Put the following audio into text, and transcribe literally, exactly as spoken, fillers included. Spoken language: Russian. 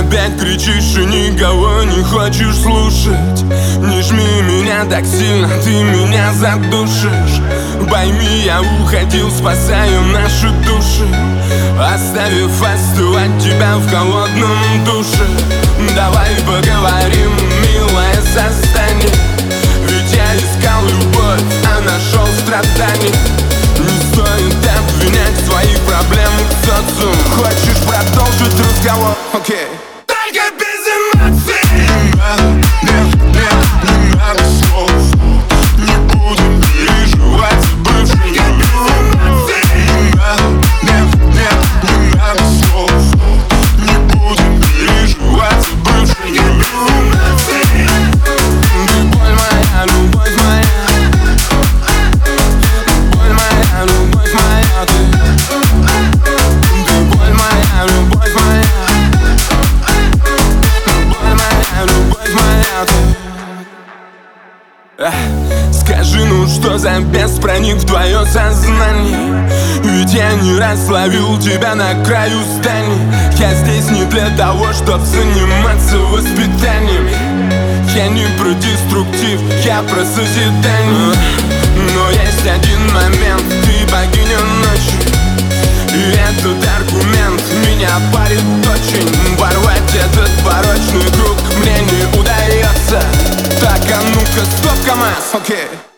опять кричишь и никого не хочешь слушать. Не жми меня так сильно, ты меня задушишь. Пойми, я уходил, спасаю наши души, оставив остывать тебя в холодном душе. Давай поговорим, милое создание, ведь я искал любовь, а нашел страдания. Не стоит обвинять в своих проблемах социум. Хочешь продолжить разговор? Окей okay. Только без эмоций. Не надо, нет, нет, не надо слов. Не будем переживать за бывших. Не надо, нет, нет, не надо слов. Не будем переживать за бывших. Ты боль моя, любовь моя. Боль моя, любовь моя, ты. Ты боль моя, любовь моя. Боль моя, любовь моя, ты. Скажи, ну что за бес проник в твое сознание? Ведь я не раз ловил тебя на краю здания. Я здесь не для того, чтоб заниматься воспитанием. Я не про деструктив, я про созидание. Но есть один момент, ты богиня ночи, и этот аргумент меня парит очень. Порвать этот порочный круг мне не удается. Так, а ну-ка, стоп, КамАЗ, окей okay.